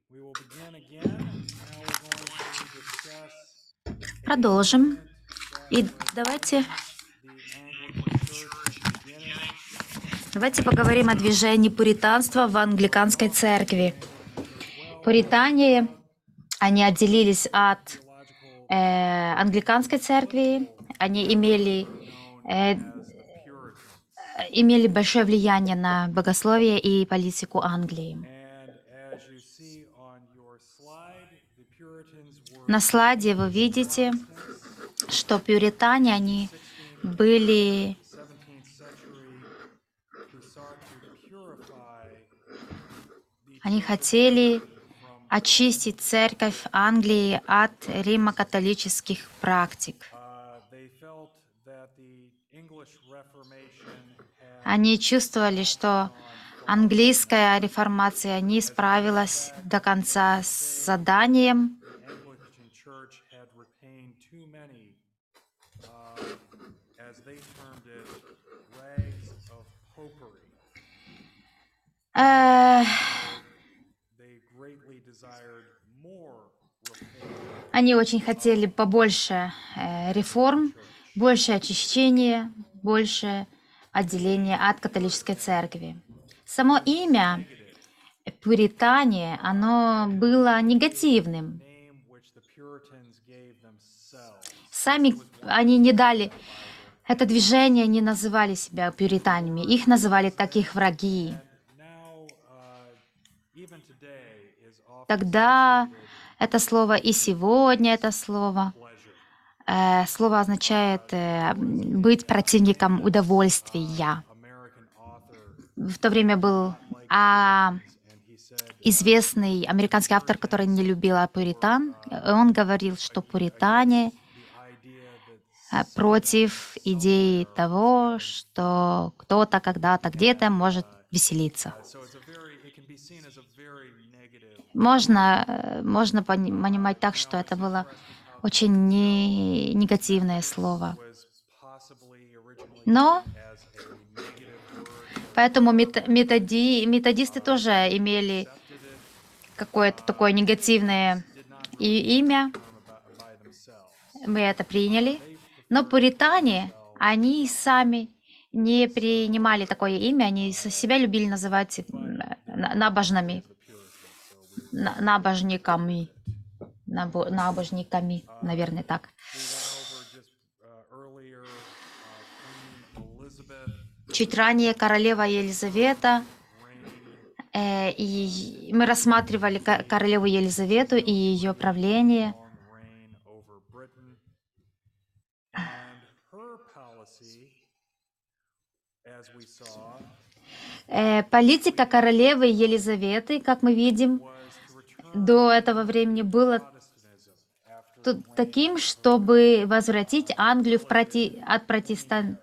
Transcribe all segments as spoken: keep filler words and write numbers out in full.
Продолжим. И давайте, давайте поговорим о движении пуританства в англиканской церкви. Пуритане, они отделились от э, англиканской церкви, они имели, э, имели большое влияние на богословие и политику Англии. На слайде вы видите, что пуритане, они были Они хотели очистить церковь Англии от римо-католических практик. Они чувствовали, что английская реформация не справилась до конца с заданием. Эх, Они очень хотели побольше э, реформ, больше очищения, больше отделения от католической церкви. Само имя пуритане, оно было негативным. Сами они не дали, это движение не называли себя пуританами, их называли так их враги. Тогда это слово и сегодня это слово. Э, слово означает э, быть противником удовольствия. В то время был а, известный американский автор, который не любил пуритан. Он говорил, что пуритане э, против идеи того, что кто-то когда-то где-то может веселиться. Можно, э, можно пони- понимать так, что это было очень не- негативное слово. Но поэтому мет- методи- методисты тоже имели какое-то такое негативное и- имя. Мы это приняли. Но пуритане, они сами не принимали такое имя, они с- себя любили называть м, на- набожными, на- набожниками, набо- набожниками, наверное, так. Чуть ранее королева Елизавета, э, и мы рассматривали ко- королеву Елизавету и ее правление. Э, политика королевы Елизаветы, как мы видим, до этого времени была ту- таким, чтобы возвратить Англию в проти- от протестан...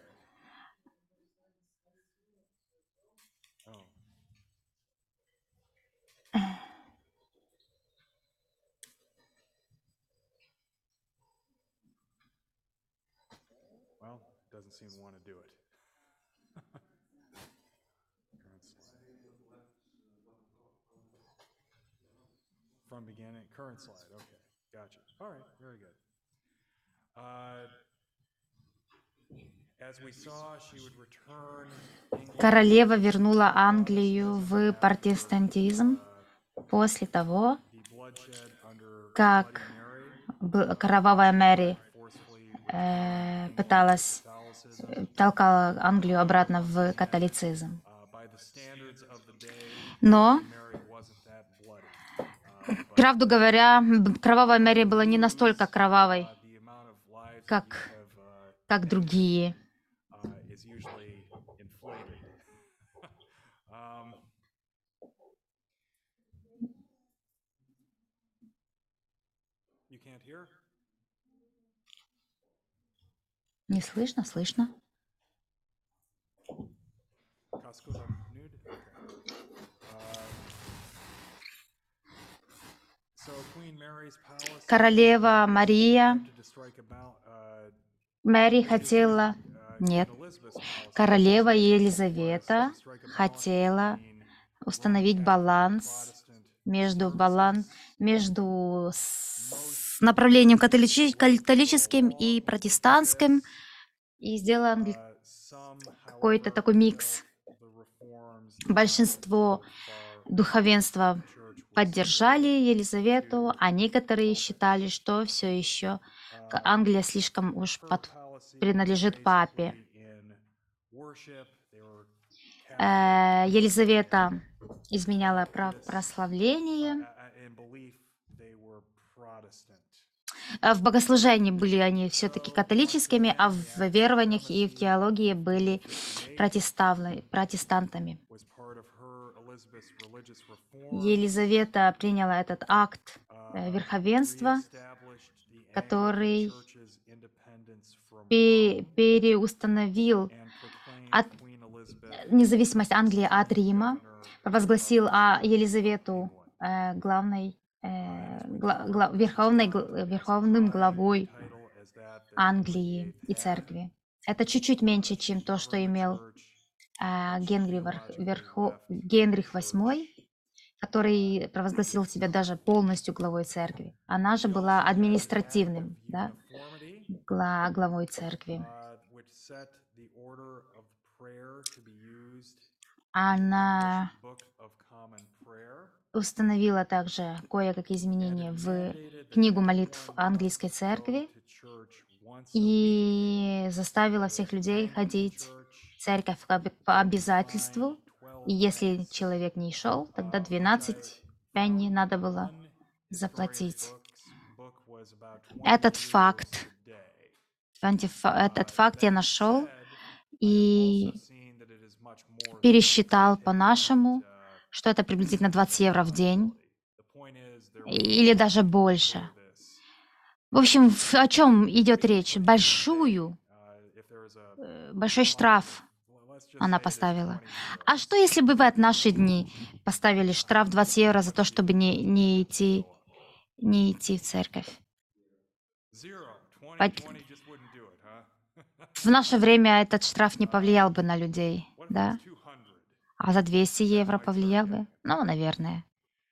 Королева вернула Англию в протестантизм после того, как б- кровавая Мэри э, пыталась, э, толкала Англию обратно в католицизм. Но, правду говоря, б- кровавая Мэри была не настолько кровавой, как, как другие. Не слышно? Слышно. Королева Мария, Мэри хотела... Нет. Королева Елизавета хотела установить баланс между балан, между с направлением католичи- католическим и протестантским, и сделала англи- какой-то такой микс. Большинство духовенства поддержали Елизавету, а некоторые считали, что все еще Англия слишком уж под- принадлежит папе. Э, Елизавета изменяла про- прославление. Э, В богослужении были они все-таки католическими, а в верованиях и в теологии были протеставлы- протестантами. Елизавета приняла этот акт э, верховенства, который пе- переустановил от, независимость Англии от Рима, провозгласил а, Елизавету э, главной, э, гла- гла- верховной, гл- верховным главой Англии и церкви. Это чуть-чуть меньше, чем то, что имел э, Генри Варх- Верхо- Генрих восьмой, который провозгласил себя даже полностью главой церкви. Она же была административным, да, гла- главой церкви. Она установила также кое-какие изменения в книгу молитв английской церкви и заставила всех людей ходить в церковь как бы по обязательству. И если человек не шел, тогда двенадцать пенни надо было заплатить. Этот факт, антифа- этот факт я нашел и пересчитал по-нашему, что это приблизительно двадцать евро в день или даже больше. В общем, в- о чем идет речь? Большую, э, большой штраф она поставила. А что, если бы в наши дни поставили штраф двадцать евро за то, чтобы не, не идти, не идти в церковь? Пот- В наше время этот штраф не повлиял бы на людей, да? А за двести евро повлиял бы? Ну, наверное.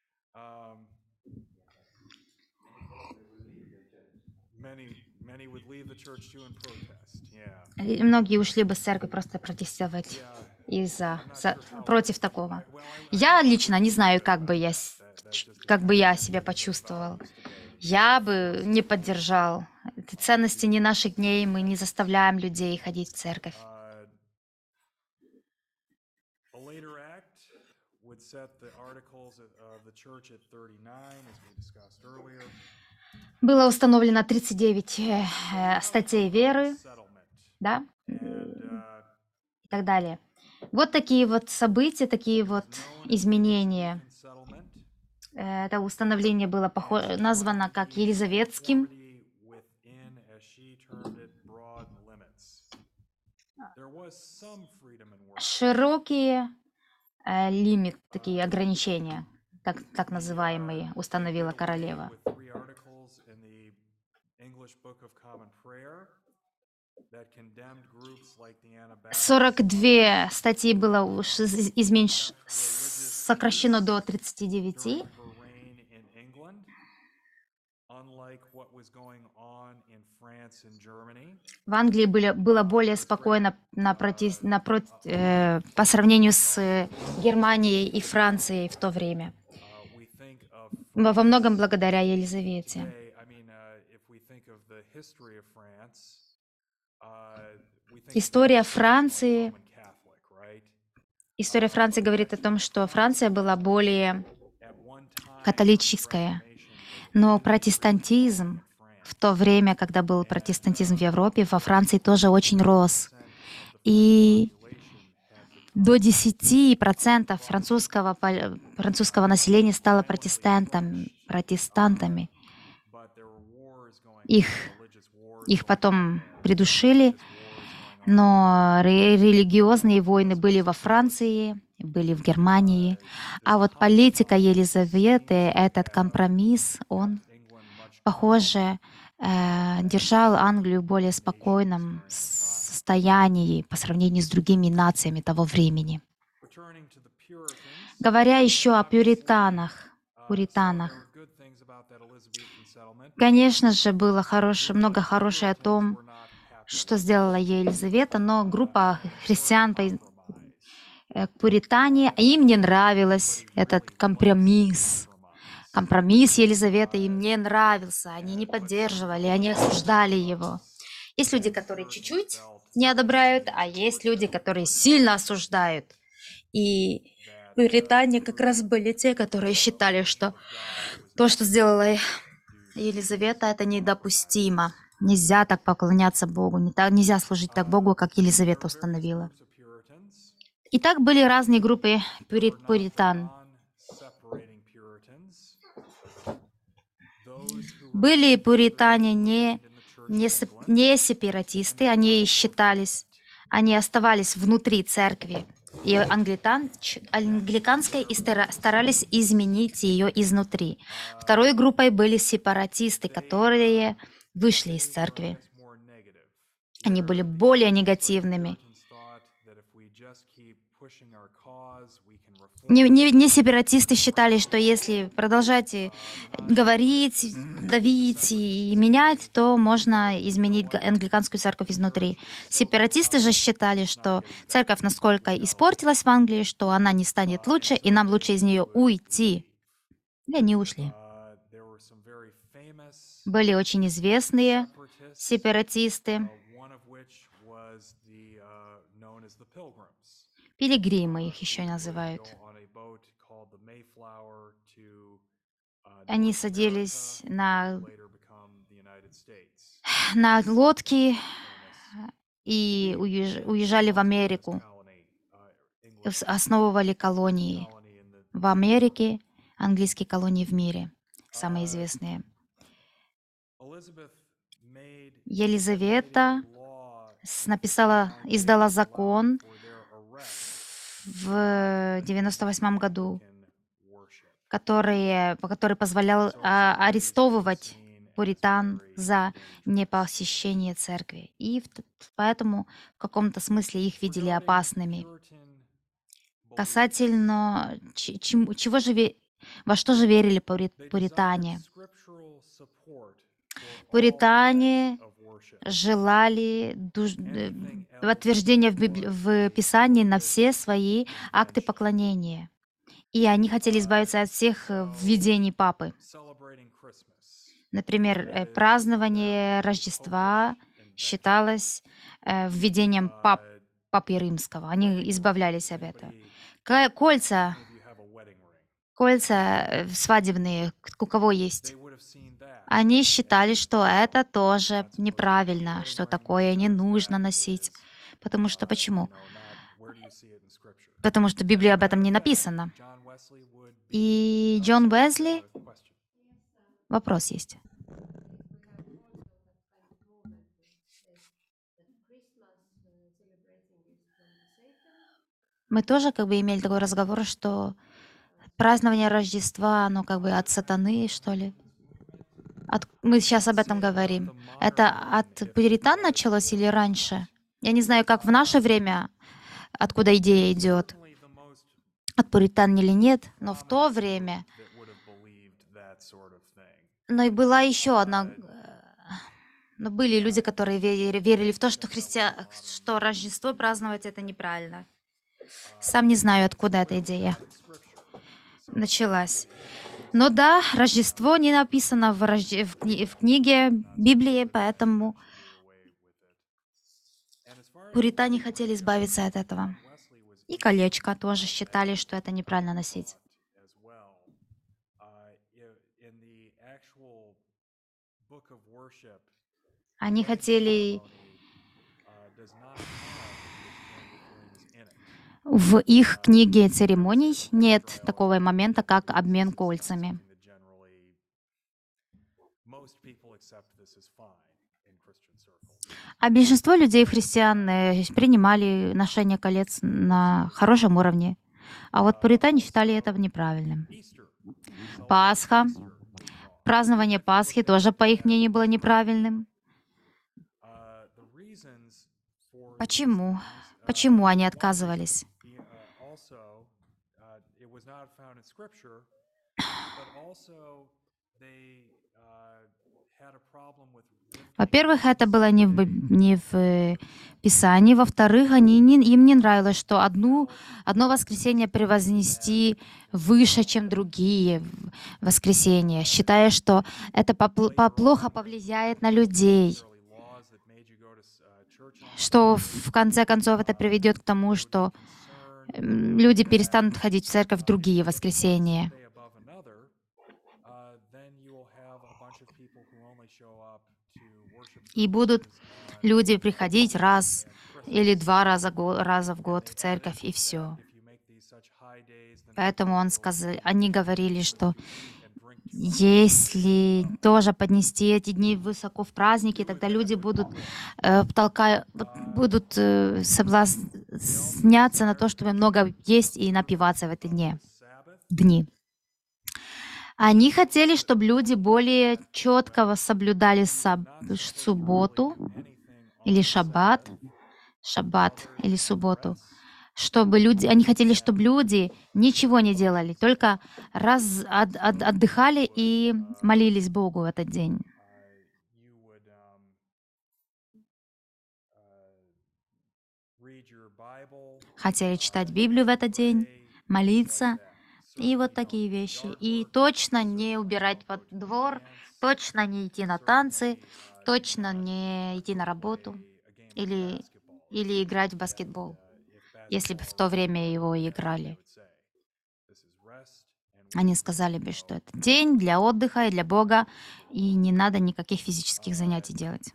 И многие ушли бы с церкви просто протестовать из-за за- против такого. Я лично не знаю, как бы я с- ч- как бы я себя почувствовал. Я бы не поддержал. Это ценности не наших дней, мы не заставляем людей ходить в церковь. Было установлено тридцать девять э, э, статей веры, да, э, и так далее. Вот такие вот события, такие вот изменения. Э, Это установление было похо- названо как Елизаветским. Широкие э, лимит, такие ограничения, так, так называемые, установила королева. сорок две статьи было уж из- изменьш... сокращено до тридцати девяти. В Англии были, было более спокойно напроти- напрот- э, по сравнению с э, Германией и Францией в то время. Во во многом благодаря Елизавете. История Франции, история Франции говорит о том, что Франция была более католическая, но протестантизм в то время, когда был протестантизм в Европе, во Франции тоже очень рос. И до десяти процентов французского, пол- французского населения стало протестантом, протестантами. Их, их потом придушили, но ре- религиозные войны были во Франции, были в Германии. А вот политика Елизаветы, этот компромисс, он, похоже, э, держал Англию в более спокойном состоянии по сравнению с другими нациями того времени. Говоря еще о пуританах, пуританах. Конечно же, было хорошее, много хорошего о том, что сделала Елизавета, но группа христиан по- э, пуритане, им не нравилось этот компромисс. Компромисс Елизаветы им не нравился, они не поддерживали, они осуждали его. Есть люди, которые чуть-чуть не одобряют, а есть люди, которые сильно осуждают. И пуритане как раз были те, которые считали, что то, что сделала Елизавета, это недопустимо. Нельзя так поклоняться Богу, не так, нельзя служить так Богу, как Елизавета установила. И так были разные группы пури- пуритан. Были пуритане не, не, сеп- не сепаратисты, они считались, они оставались внутри церкви и англикан, ч- англиканской и стара- старались изменить ее изнутри. Второй группой были сепаратисты, которые вышли из церкви. Они были более негативными. Не, не, не сепаратисты считали, что если продолжать э, говорить, давить и менять, то можно изменить га- англиканскую церковь изнутри. Сепаратисты же считали, что церковь насколько испортилась в Англии, что она не станет лучше, и нам лучше из нее уйти. И они ушли. Были очень известные сепаратисты, пилигримы их еще называют. Они садились на, на лодки и уезж- уезжали в Америку, ос- основывали колонии в Америке, английские колонии в мире, самые известные. Елизавета с- написала, издала закон в девяносто восьмом году, который, по- который позволял а, арестовывать пуритан за непосещение церкви. И в т- поэтому в каком-то смысле их видели опасными. Касательно ч- чему- чего же, ве- во что же верили пури- пуритане? Пуритане желали дуж- э, подтверждения в, Библи- в Писании на все свои акты поклонения. И они хотели избавиться от всех э, введений папы. Например, э, празднование Рождества считалось э, введением пап, папы римского. Они избавлялись от этого. Ка- Кольца, кольца э, свадебные, к- у кого есть. Они считали, что это тоже неправильно, что такое не нужно носить. Потому что почему? Потому что в Библии об этом не написано. И Джон Уэсли, вопрос есть. Мы тоже как бы имели такой разговор, что празднование Рождества, оно как бы от сатаны, что ли. От- Мы сейчас об этом говорим. Это от пуритан началось или раньше? Я не знаю, как в наше время, откуда идея идет, от пуритан или нет, но в то время. Но и была еще одна. э, Но были люди, которые верили, верили в то, что, христиа... что Рождество праздновать это неправильно. Сам не знаю, откуда эта идея началась. Но да, Рождество не написано в, Рожде- в, кни- в книге Библии, поэтому пуритане хотели избавиться от этого. И колечко тоже считали, что это неправильно носить. Они хотели... В их книге церемоний нет такого момента, как обмен кольцами. А большинство людей, христиан, э, принимали ношение колец на хорошем уровне. А вот пуритане считали это неправильным. Пасха, празднование Пасхи тоже, по их мнению, было неправильным. Почему? Почему они отказывались? Во-первых, это было не в, Биб- не в э, Писании. Во-вторых, они не- им не нравилось, что одну, одно воскресенье превознести выше, чем другие в- воскресенья, считая, что это попл- по- плохо повлияет на людей, что в конце концов это приведет к тому, что м, люди перестанут ходить в церковь в другие воскресенья. И будут люди приходить раз или два раза, го- раза в год в церковь, и все. Поэтому он сказал, они говорили, что если тоже поднести эти дни высоко в праздники, тогда люди будут, э, толка- бу- будут э, соблазняться на то, чтобы много есть и напиваться в эти дни. дни. Они хотели, чтобы люди более четко соблюдали саб- субботу или шаббат, шаббат или субботу, чтобы люди, они хотели, чтобы люди ничего не делали, только раз от- от- отдыхали и молились Богу в этот день. Хотели читать Библию в этот день, молиться и вот такие вещи. И точно не убирать под двор, точно не идти на танцы, точно не идти на работу или, или играть в баскетбол, если бы в то время его играли. Они сказали бы, что это день для отдыха и для Бога, и не надо никаких физических занятий делать.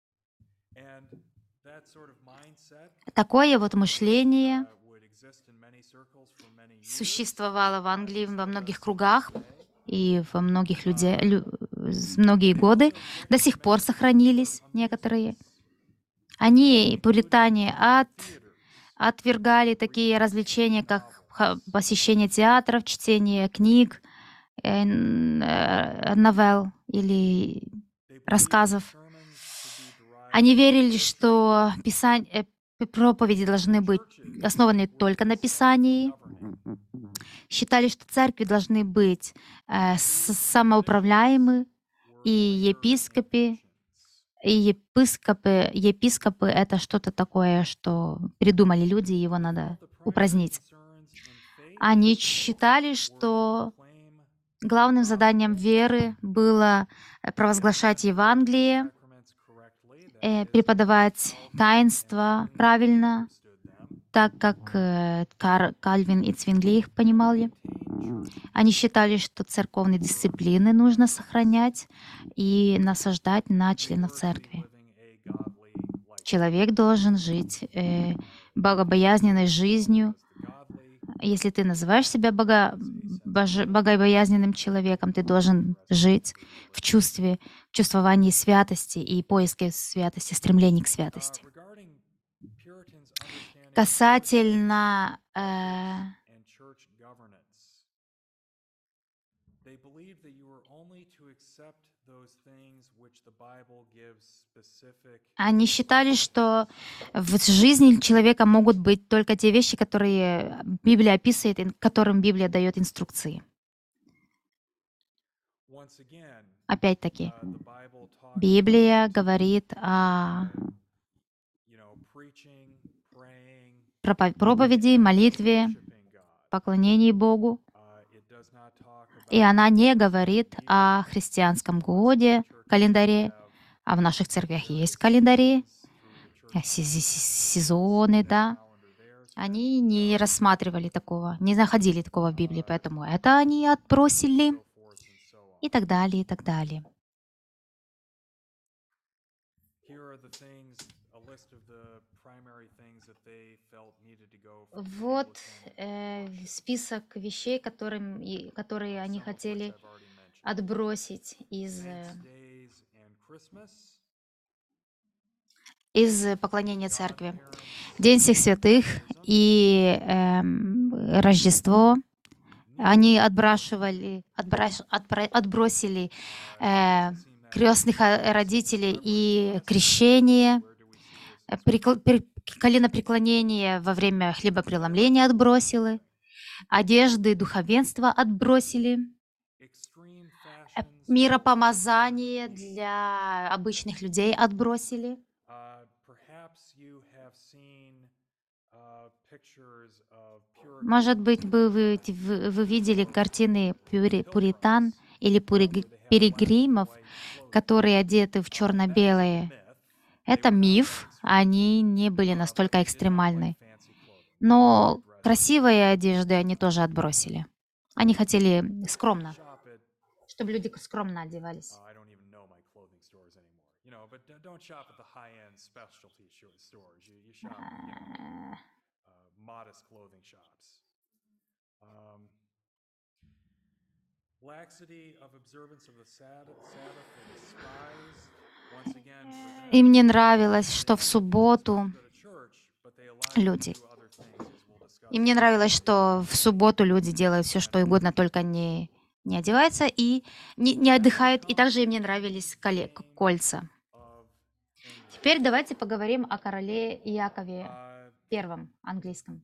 Такое вот мышление существовало в Англии во многих кругах и во многих людей, многие годы. До сих пор сохранились некоторые. Они, пуритане, от, отвергали такие развлечения, как ха- посещение театров, чтение книг, э, н- э, новелл или рассказов. Они верили, что писань- э, п- проповеди должны быть основаны только на Писании. Считали, что церкви должны быть э, с- самоуправляемы, и епископы, и епископы, епископы — это что-то такое, что придумали люди, и его надо упразднить. Они считали, что главным заданием веры было э, провозглашать Евангелие, э, преподавать таинства правильно, так как э, Кар- Кальвин и Цвингли их понимали. Они считали, что церковные дисциплины нужно сохранять и насаждать на членов церкви. Человек должен жить э, богобоязненной жизнью. Если ты называешь себя бога, боже- богобоязненным человеком, ты должен жить в чувстве, в чувствовании святости и поиске святости, стремлении к святости. Касательно э, они считали, что в жизни человека могут быть только те вещи, которые Библия описывает, и которым Библия дает инструкции. Опять-таки, Библия говорит о пропов- проповеди, молитве, поклонении Богу, и она не говорит о христианском годе, календаре, а в наших церквях есть календари, э, се- се- се- сезоны, да. Они не рассматривали такого, не находили такого в Библии, поэтому это они отбросили и так далее, и так далее. Вот э, список вещей, которым, и- которые они хотели отбросить из, э, из поклонения церкви. День всех святых и эм, Рождество. Они отбрасывали, отбраш- отбра- отбросили э, крестных э, родителей и крещение, э, прикл- пер- коленопреклонение во время хлебопреломления отбросили, одежды духовенства отбросили. Э, Миропомазание для обычных людей отбросили. Может быть, бы вы, т- вы, вы видели картины пюри- пуритан или пури- пилигримов, которые одеты в черно-белое. Это миф, они не были настолько экстремальны. Но красивые одежды они тоже отбросили. Они хотели скромно, чтобы люди скромно одевались. Э, Им не нравилось, что в субботу люди. Им не нравилось, что в субботу люди делают все, что угодно, только не, не одеваются и не, не отдыхают. И также им не нравились коле- к- кольца. Теперь давайте поговорим о короле Иакове Первом английском.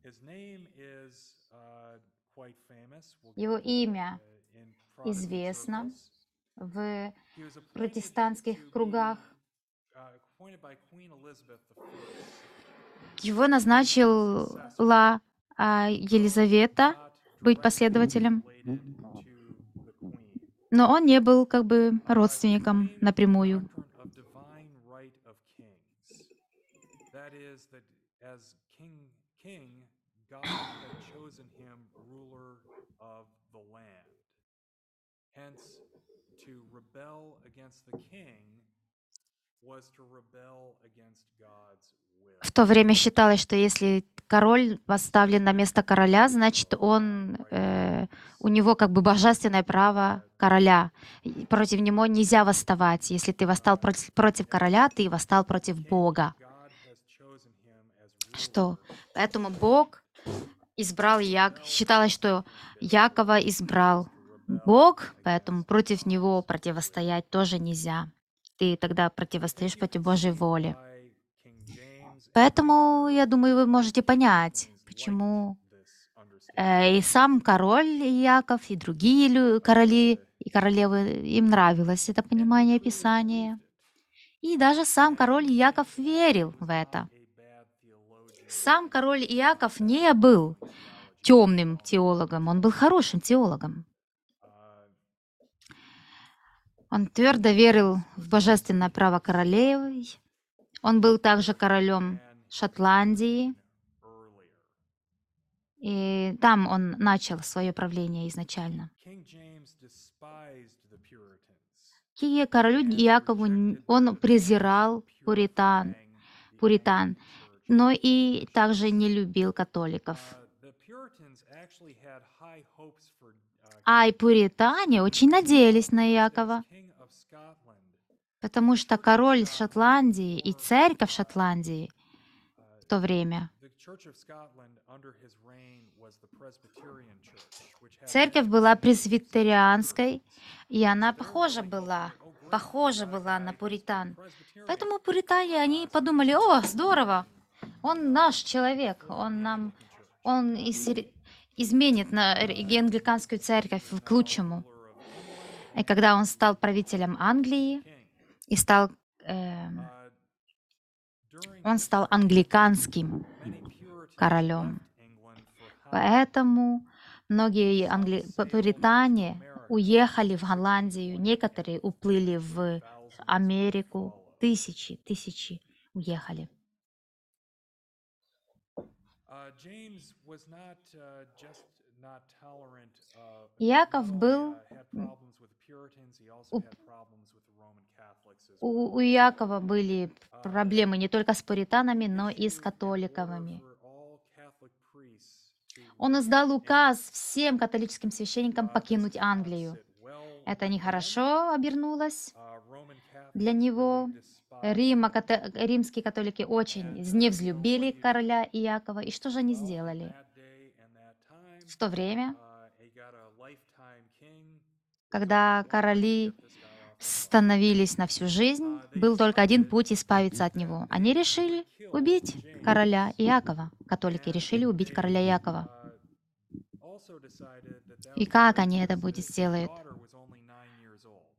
Его имя известно в протестантских кругах. Его назначила а, Елизавета быть последователем, но он не был как бы родственником напрямую. В то время считалось, что если король поставлен на место короля, значит, он, э, у него как бы божественное право короля. И против него нельзя восставать. Если ты восстал против, против короля, ты восстал против Бога. Что? Поэтому Бог избрал Як. Считалось, что Якова избрал Бог, поэтому против него противостоять тоже нельзя. Ты тогда противостоишь против Божьей воли. Поэтому, я думаю, вы можете понять, почему э, и сам король Яков, и другие лю- короли и королевы, им нравилось это понимание Писания. И даже сам король Яков верил в это. Сам король Иаков не был темным теологом, он был хорошим теологом. Он твердо верил в божественное право королевы. Он был также королем Шотландии. И там он начал свое правление изначально. Ки- Королю Иакову н- он презирал пуритан, пуритан, но и также не любил католиков. А и пуритане очень надеялись на Иакова, потому что король Шотландии и церковь Шотландии в то время, церковь была пресвитерианской, и она похожа была, похожа была на пуритан. Поэтому пуритане, они подумали: о, здорово, он наш человек, он нам, он ис- изменит на р- англиканскую церковь к лучшему. И когда он стал правителем Англии и стал, эм, он стал англиканским королем. Поэтому многие англи... п- пуритане уехали в Голландию, некоторые уплыли в Америку, тысячи, тысячи уехали. Иаков был, м, у, у- у Иакова были проблемы не только с пуританами, но и с католиковыми. Он издал указ всем католическим священникам покинуть Англию. Это нехорошо обернулось для него. Рима, ката- римские католики очень не взлюбили короля Иакова. И что же они сделали? В то время, когда короли становились на всю жизнь, был только один путь избавиться от него. Они решили убить короля Иакова. Католики решили убить короля Иакова. И как они это будут сделать?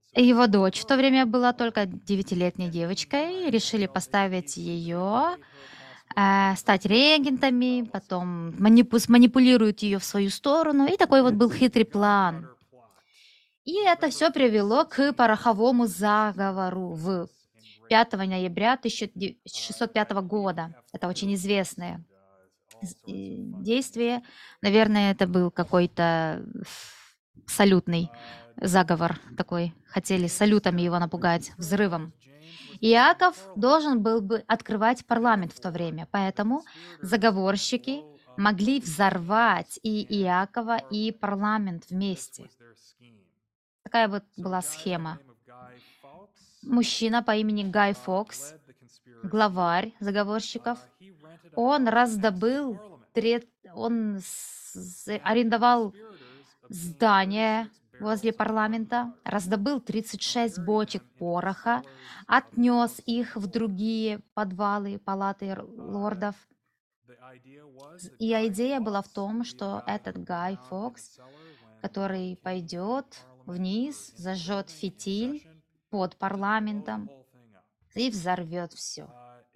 Его дочь в то время была только девятилетней девочкой, и решили поставить ее, э, стать регентами, потом манипу сманипулируют ее в свою сторону. И такой вот был хитрый план. И это все привело к пороховому заговору в пятого ноября тысяча шестьсот пятого года. Это очень известное з и действие. Наверное, это был какой-то салютный заговор такой. Хотели салютами его напугать, взрывом. Иаков должен был бы открывать парламент в то время, поэтому заговорщики могли взорвать и Иакова, и парламент вместе. Такая вот была схема. Мужчина по имени Гай Фокс, главарь заговорщиков, он раздобыл, трет он с арендовал здание возле парламента, раздобыл тридцать шесть бочек пороха, отнес их в другие подвалы, палаты р лордов. З И идея была в том, что этот Гай Фокс, который пойдет вниз, зажжет фитиль под парламентом и взорвет все.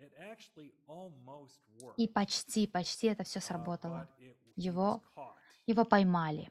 И почти, почти это все сработало. Его его поймали.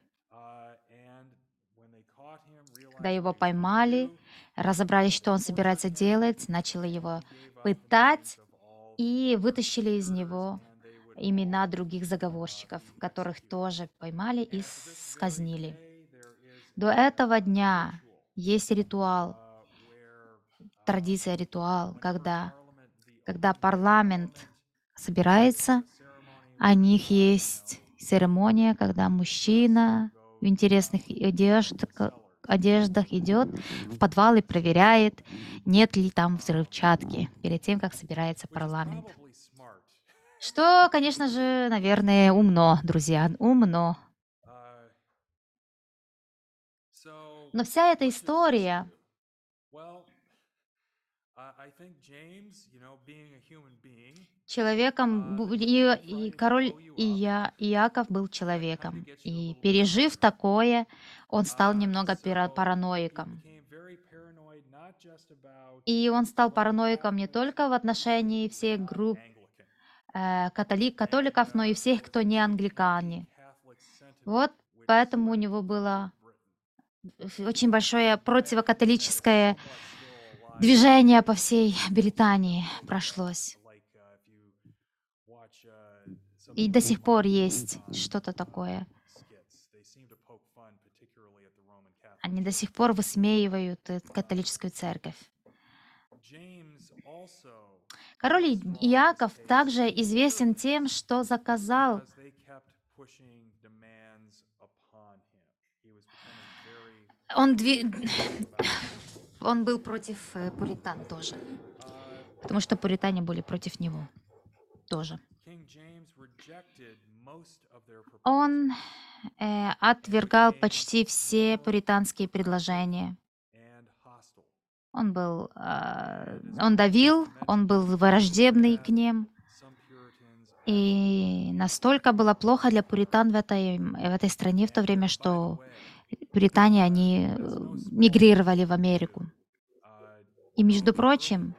Когда его поймали, разобрались, что он собирается делать, начали его пытать и вытащили из него имена других заговорщиков, которых тоже поймали и с казнили. До этого дня есть ритуал, традиция, ритуал, когда когда парламент собирается, у них есть церемония, когда мужчина в интересных одеждах, одеждах идет в подвал и проверяет, нет ли там взрывчатки перед тем, как собирается парламент. Что, конечно же, наверное, умно, друзья, умно. Но вся эта история, человеком, бу- и, и король Ия, Иаков был человеком. И пережив такое, он стал немного пара- параноиком. И он стал параноиком не только в отношении всех групп э, католи- католиков, но и всех, кто не англикане. Вот поэтому у него было ф- очень большое противокатолическое движение по всей Британии прошлось. И до сих пор есть что-то такое. Они до сих пор высмеивают э, католическую церковь. Король И- Иаков также известен тем, что заказал, он, дви- он был против э, пуритан тоже, потому что пуритане были против него тоже. Он э, отвергал почти все пуританские предложения. Он был, а, он давил, он был враждебный к ним. И настолько было плохо для пуритан в этой, м, в этой стране в то время, что пуритане, они э, мигрировали в Америку. И, между прочим,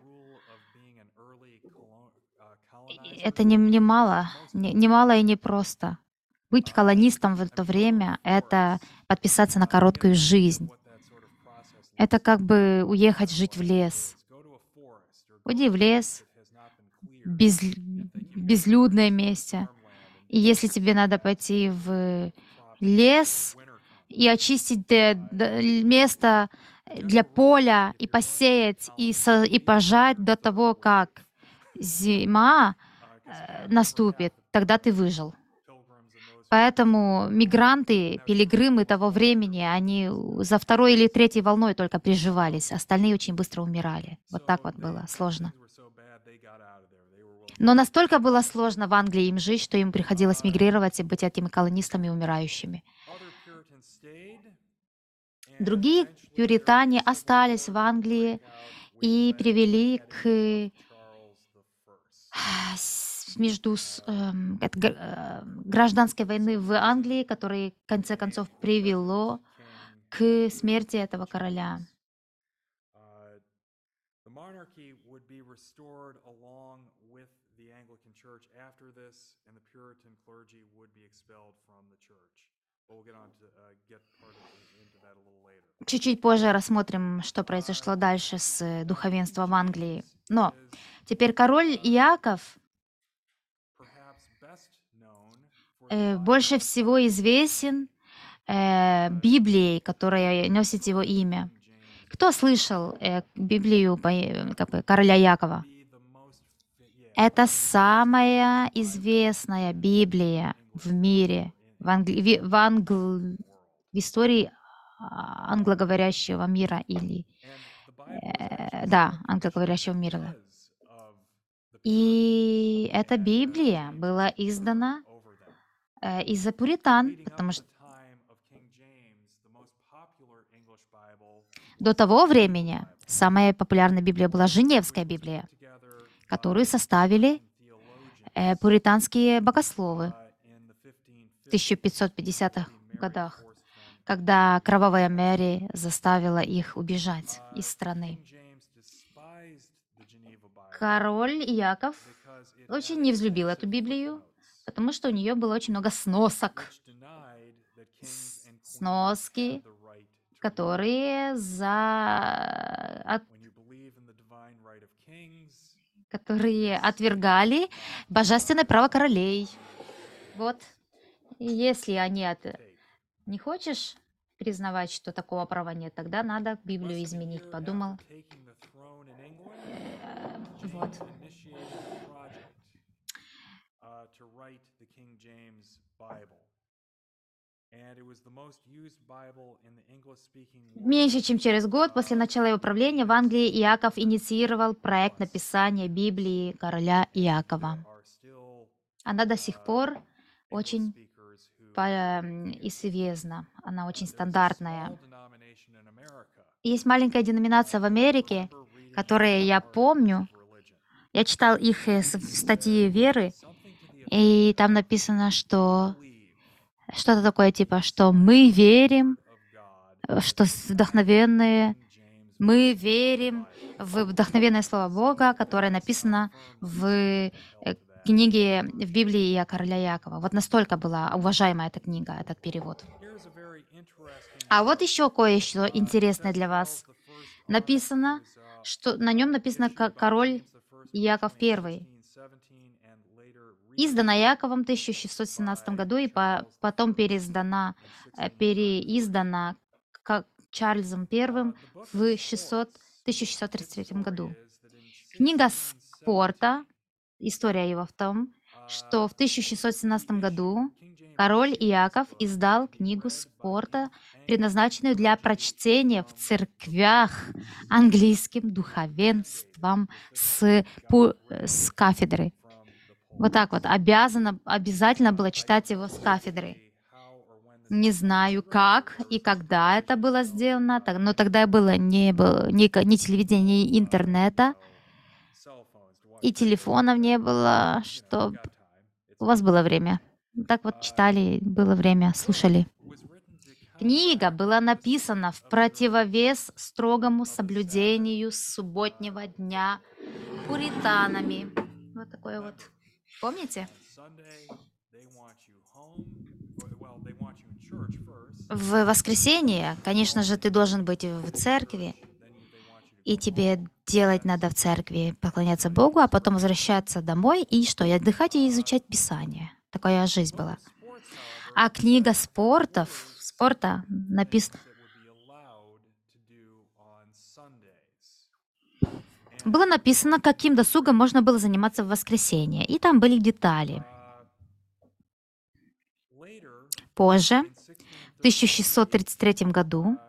и это не, не мало, не, не мало и не просто. Быть колонистом в это время — это подписаться на короткую жизнь. Это как бы уехать жить в лес. Уйди в лес, без, безлюдное место. И если тебе надо пойти в лес и очистить д- д- л- место для поля и посеять и, со- и пожать до того, как зима э, наступит, тогда ты выжил. Поэтому мигранты, пилигримы того времени, они у- за второй или третьей волной только приживались, остальные очень быстро умирали. Вот так вот было сложно. Но настолько было сложно в Англии им жить, что им приходилось мигрировать и быть этими колонистами умирающими. Другие пуритане остались в Англии и привели к э, с- между с- эм, это г- э, гражданской войны в Англии, которая в конце концов привело к смерти этого короля. The monarchy would be restored along with the Anglican Church after this, and the Puritan clergy would be expelled from the church. But we'll get on to uh, get part of into that a little later. Чуть-чуть позже рассмотрим, что произошло дальше с э, духовенством в Англии. Но теперь король Иаков Perhaps best known for the э, Bible больше всего известен э, Библией, которая носит его имя. King James Кто слышал э, Библию по, э, как бы, короля Якова? be the most fi- yeah, Это самая известная Библия в мире, в, англи- ви- в, англ- в истории а, англоговорящего мира или and the Bible was э, actually да, so англоговорящего мира. Да. because of the Puritans И эта and uh, Библия James' была authority издана over them. э, из-за пуритан, Leading up потому to что the time of King James, the most popular English Bible до was the того Geneva времени Bible. самая популярная Библия была Женевская It was Библия, put together которую by составили Puritan э, theologians пуританские богословы uh, in the в fifteen fifties тысяча пятьсот before пятидесятых Bloody Mary годах, forced them когда кровавая Мэри заставила их убежать Uh, из страны. King James despised the Geneva Bible Король Иаков because it очень had не взлюбил эту extensive Библию, footnotes, потому что у нее было очень много сносок, which denied that kings and queens сноски, had the right to rule. которые, за... от- When you believe in the divine right of kings, которые отвергали божественное право королей. Вот. И если они от... take. не хочешь признавать, что такого права нет, тогда надо Библию Less than a изменить. year Подумал. after taking the throne in England, Э, James Вот. initiated a project uh, to write the King James Bible. And it was the most used Bible in the English-speaking world. Меньше чем через год после uh, начала его правления в Англии Иаков инициировал проект написания Библии короля Иакова. There are still Она до сих uh, пор English очень speakers who по- believe эм, in it. известна, она очень There is a стандартная. small denomination in America Есть маленькая деноминация в I Америке, remember reading которые я articles помню. of religion. Я читал их э, с- в статьи веры, Something to the и effect там of, написано, что "We believe что-то такое типа, что мы верим, of God, э, что с- вдохновенные, King James мы Version верим Bible." в вдохновенное слово Бога, которое написано в э, книге, в Библии о короля Якова. Вот настолько была уважаема эта книга, этот перевод. Here's a very interesting А quote. вот еще кое-что Uh, it интересное says для Charles вас. the First Написано, Honor is, uh, что на нем написано issued как by король James the First Иаков between I. sixteen seventeen and later Издана reissued Яковом в тысяча шестьсот семнадцатом году и по- потом переиздана, э, переиздана как Чарльзом I Uh, the book в of шестьсот Sports, тысяча шестьсот тридцать its третьем story году. is that in Книга sixteen спорта, seventeen, история его в том, что uh, в тысяча шестьсот семнадцатом he году issued- King James король issued this Иаков book издал to be книгу read by спорта, Anglican предназначенную для clergy прочтения в from церквях the pulpits. английским духовенством с, пу- с кафедры. From the Вот так вот, pulpits. обязано, обязательно было читать его с кафедры. How or when this Не happened. знаю, как и когда это было сделано, так- но тогда было не, было ни, ко- ни телевидения, ни интернета, Cell phones to watch и videos телефонов on не that, было, you know, что you got time. It's у вас было время. Так вот читали, было время, слушали. was written to Книга counteract была the написана в state of противовес строгому соблюдению субботнего дня пуританами. Вот такое вот. Помните? On Sunday, they want you home. or- Well, they want you in church first. В воскресенье, конечно же, ты должен быть в церкви, Then you, they want you to и go тебе home. делать надо в церкви, поклоняться Богу, а потом возвращаться домой и что, и отдыхать, и изучать Писание. Такая жизнь была. Sports, however, А книга спортов, спорта написана, that would be allowed to do on Sundays. And, было написано, каким досугом можно было заниматься в воскресенье. И там были детали. uh, later, Позже, in в тысяча sixteen шестьсот тридцать третьем году, uh,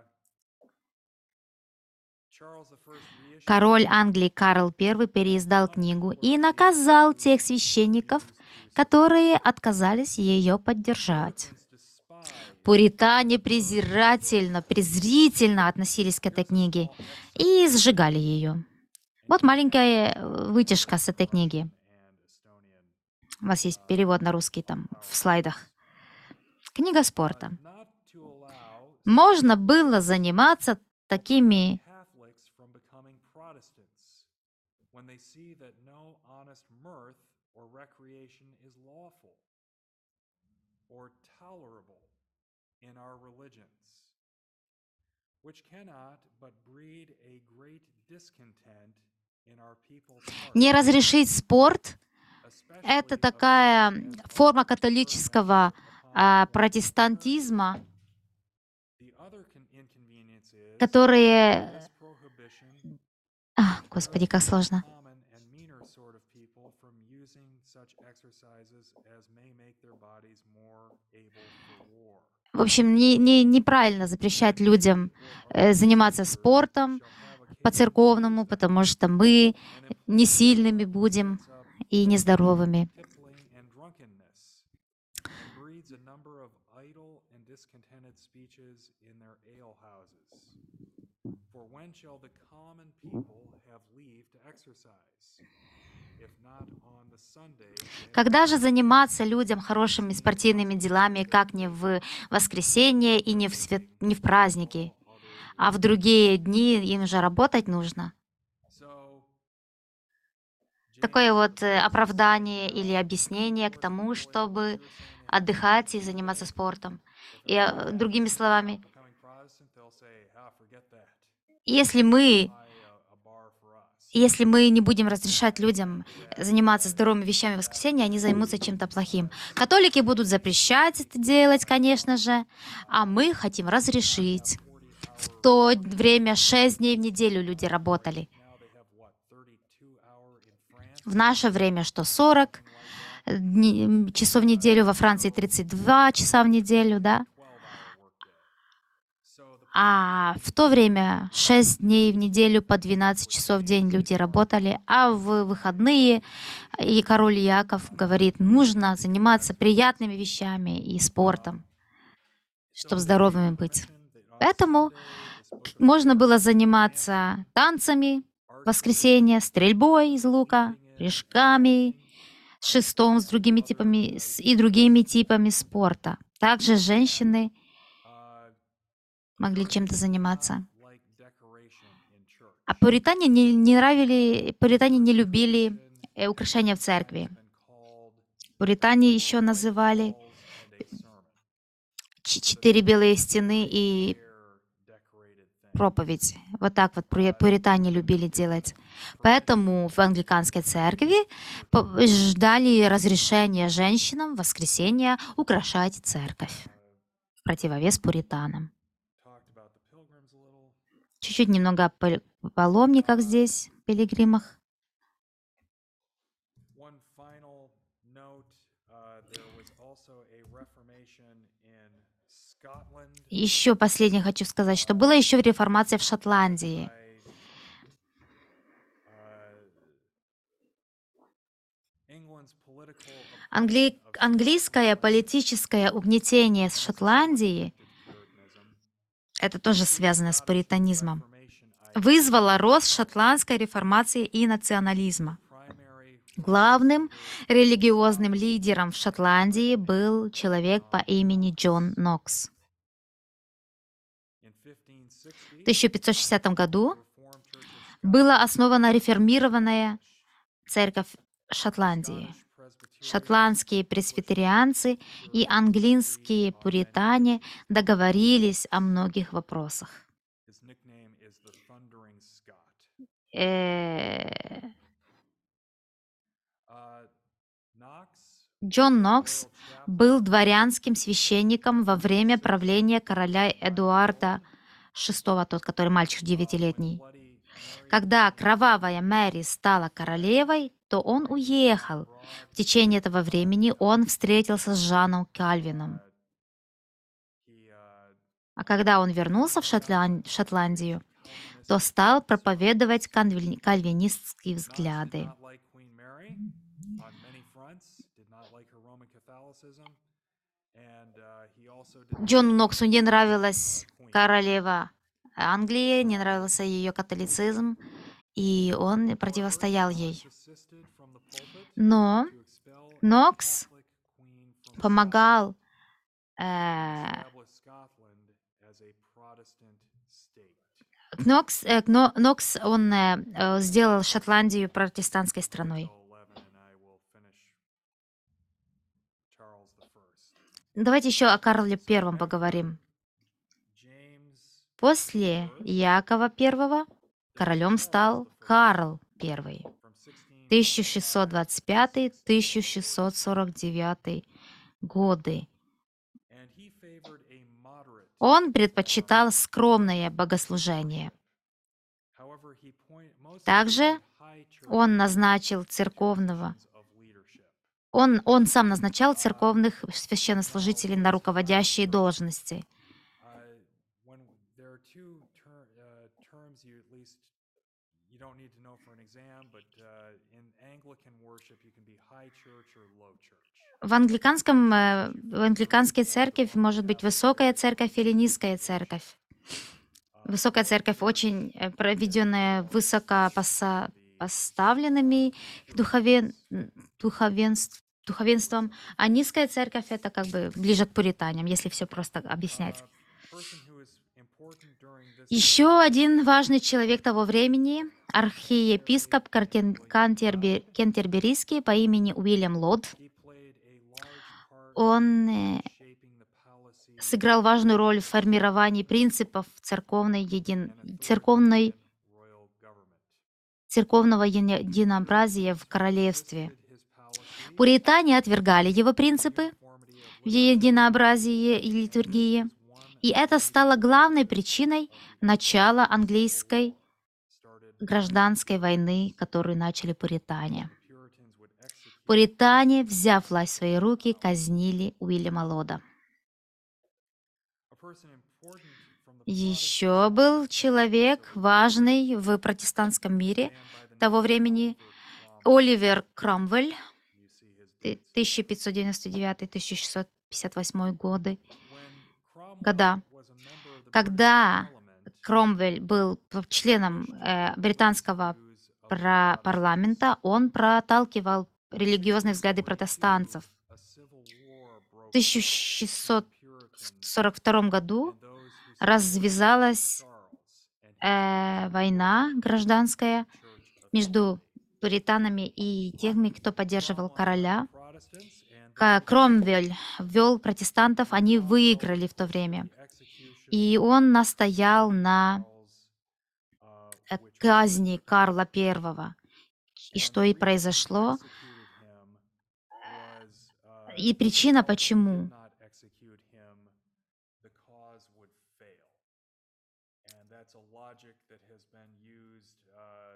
Charles the First reissued король Англии Карл I переиздал книгу и наказал тех священников, которые отказались ее поддержать. despised Пуритане презирательно, презрительно относились к этой книге и сжигали ее. Вот маленькая э, вытяжка с этой книги. and Estonian. У вас есть перевод на русский там в слайдах. Книга спорта. Not to allow Можно было заниматься такими Catholics from becoming Protestants. when they see that no honest mirth or recreation is lawful or tolerable in our religions, which cannot but breed a great discontent in our people's Не hearts, разрешить спорт — это especially of такая such м, as форма are католического persecuted upon а, the Roman протестантизма, Empire. The other con- inconvenience is that которые... this prohibition а, Господи, как prevents the сложно. common and meaner sort of people from using such exercises as may make their bodies more able for war. В общем, не, не, неправильно запрещать людям э, заниматься спортом по-церковному, потому что мы не сильными будем и нездоровыми. Tippling and drunkenness, and breeds a number of idle and discontented speeches in their alehouses. For when shall the common people have leave to exercise? If not on the Sunday, they have Когда же заниматься людям хорошими спортивными делами, как не в воскресенье и не в, свят... не в праздники, all other а в другие дни им же работать нужно? So, Такое James вот э, appears to say, оправдание well, или объяснение к let's тому, enjoy what чтобы you were saying they have to отдыхать и do заниматься today. спортом. If И, a э, Protestant другими thinks about словами, becoming Protestant, they'll say, ah, forget that. если Too мы, high a, a bar for us. если мы не будем разрешать людям заниматься здоровыми вещами в воскресенье, они займутся чем-то плохим. Католики будут запрещать это делать, конечно же, а мы хотим разрешить. В то время шесть дней в неделю люди работали. Now they have what, thirty-two hour in France? В наше время что сорок дни- м, часов в неделю, во Франции тридцать два часа в неделю, да? twelve hour workday. So the point А в то время шесть дней в неделю по двенадцать часов в день люди работали, а в выходные и король Яков говорит, нужно заниматься приятными вещами и спортом, чтобы здоровыми быть. Поэтому к- можно было заниматься танцами в воскресенье, стрельбой из лука, прыжками, шестом с другими типами с- и другими типами спорта. Также женщины uh, могли чем-то заниматься. like decoration in church. А пуритане не, не нравили, пуритане не любили э, украшения в церкви. Been called Пуритане еще называли walls and a sermon. ч- четыре белые стены и Hair decorated thing. проповедь. Вот так вот пури- пуритане любили делать. Поэтому в англиканской церкви по- ждали разрешения женщинам в воскресенье украшать церковь. В противовес пуританам. Talked about the pilgrims a little. Чуть-чуть немного о пал- паломниках здесь, пилигримах. One final note, uh, there was also a Reformation in Scotland Еще последнее хочу сказать, что было еще реформация в Шотландии. by uh, England's political Англи... oppression of Английское политическое угнетение с Шотландии, Puritanism это тоже связано с пуританизмом, Reformation idea. вызвало рост шотландской реформации и национализма. Primary Главным религиозным лидером в Шотландии был человек по имени Джон Нокс. in fifteen sixty, В тысяча пятьсот шестидесятом году Reformed Church of была основана реформированная церковь Шотландии. Scottish Presbyterian Шотландские пресвитерианцы и английские пуритане договорились о многих вопросах. His nickname is the Thundering Scot. Э, Uh, Knox Джон Нокс Royal Chaplain был дворянским священником во время правления короля Эдуарда шестого, тот, который мальчик девятилетний. Bloody Mary Когда кровавая Мэри стала королевой, то он уехал. В течение этого времени он встретился с Жаном Кальвином. he uh, А когда он вернулся в, Шотлан- в Шотландию, то стал проповедовать конвиль- кальвинистские Knox did взгляды. not like Queen Mary on many fronts, did not like her Roman Catholicism, and uh, he also did not Джону like Ноксу не the нравилась Queen. королева Англии, не нравился ее католицизм, и он противостоял However, ей. Knox assisted from the pulpit Но to expel a Нокс Catholic queen from помогал Scotland э, and establish Scotland as a Protestant state. Кнокс, э, Кно- Нокс, он э, э, сделал Шотландию протестантской страной. till eleven, and I will finish Charles the First. Давайте еще о Карле So Первом after поговорим. James После the First, Якова Первого there was королем Charles стал the First Карл Первый. from sixteen тысяча шестьсот двадцать пятый — тысяча шестьсот сорок девятый годы. and he favored a moderate. Он предпочитал скромное богослужение. However, he point, most Также appointed high church он назначил церковного, positions of leadership. он, он сам назначал церковных священнослужителей на руководящие должности. Uh, when there are two ter- uh, terms you at least you don't need to know for an exam, but uh, in Anglican worship you can be high church or low church. В англиканском, э, в англиканской церковь может быть высокая церковь или низкая церковь. Uh, Высокая low церковь church очень э, is проведенная close высоко to поса- the поставленными church. духовен, духовенств- духовенством, а низкая церковь это как бы ближе к пуританям, если все просто объяснять. Uh, person who is important during this Еще period один важный человек того времени, архиепископ Картен- Кантербе- Кентерберийский по имени Уильям Лотд, he played a large part он in э, shaping the policy сыграл важную роль в формировании принципов церковной един- and церковной, authoritarian royal government. церковного еди- единообразия в королевстве. Resisted his policy Пуритане отвергали его принципы uniformity of в единообразии и литургии, и это стало главной причиной начала английской started гражданской войны, которую начали пуритане. the Puritans would execute. Пуритане, взяв власть в свои руки, казнили Уильяма Лода. A person important from the Еще был человек важный в протестантском мире man by the того name of времени Oliver Оливер Cromwell. Кромвель, You see his ты- dates. тысяча пятьсот девяносто девятый — тысяча шестьсот пятьдесят восьмой годы. When года. Cromwell was a member of the British Когда Parliament, Кромвель был п- членом э, британского views of пра- Protestants. парламента, он проталкивал религиозные взгляды протестантцев. A civil war broke В тысяча шестьсот сорок втором году and those who supported развязалась Charles and э, война гражданская Church of между пуританами и теми, кто поддерживал короля. Protestants and Ка- Кромвель ввел протестантов, они выиграли в то время. the execution И он настоял на Charles, uh, э, which казни Карла Первого. И что и произошло. executed him was, uh, И причина, did почему. not execute him, the cause would fail. And that's a logic that has been used uh,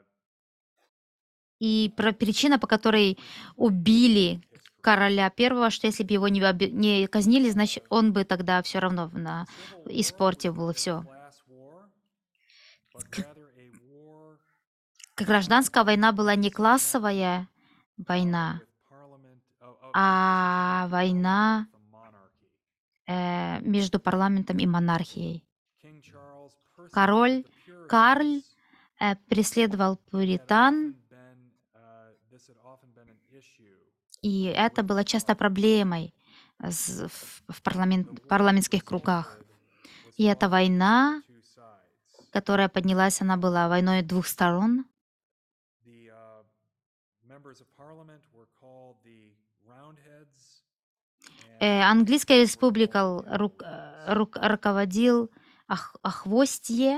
И про- причина, по которой убили короля Первого, что если бы его не, оби- не казнили, значит, он бы тогда все равно на, Civil War испортил was было not a все. class war, but rather a war Гражданская война была не классовая война, with parliament, of- of- а война with the monarchy. э, между парламентом и монархией. King Charles persecuted Король the Puritans. Карль э, преследовал Had пуритан, often been, uh, this had often been an issue. и это было часто проблемой с- в, в парламент- парламентских кругах. Was И эта fought война, on two sides. которая поднялась, она была войной двух сторон. The uh, members of parliament were called the Roundheads. Э, and Английская were республика called the рук- Outlaws. э, рук- руководил Ах- Охвостье.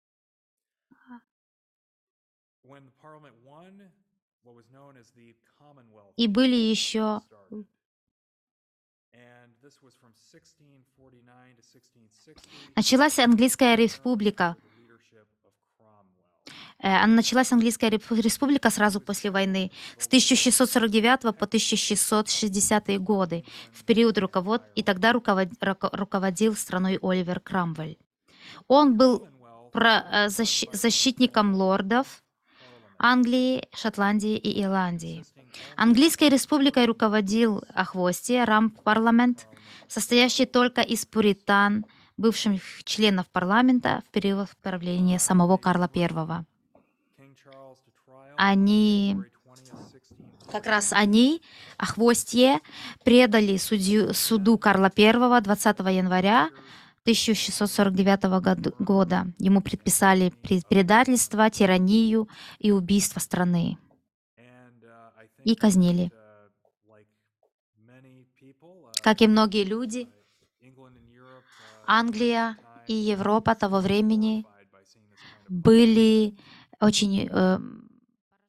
When the parliament won, what was known as the Commonwealth И были еще started. And this was from sixteen forty-nine to sixteen sixty. началась английская республика. under the leadership of Cromwell. Э, а Началась английская реп- республика сразу после войны с тысяча шестьсот сорок девятого по тысяча шестьсот шестидесятые годы, в период руковод... и тогда руковод- руко- руководил страной Оливер Кромвель. Он был Commonwealth про- э, защи- защитником лордов Англии, Шотландии и Ирландии. Английской республикой руководил Охвостье, рампарламент, состоящий только из пуритан, бывших членов парламента в период правления самого Карла Первого. King Charles to trial on Они, February twentieth, sixteen как раз они, Охвостье, предали судью, суду Карла Первого двадцатого января тысяча шестьсот сорок девятого году- года. Ему предписали пре- предательство, тиранию и убийство страны. And uh, I И think казнили. that, uh, like many people, uh, Как и многие люди, uh, England and Europe uh, Англия at и the time Европа того were времени horrified by seeing this kind of были очень э,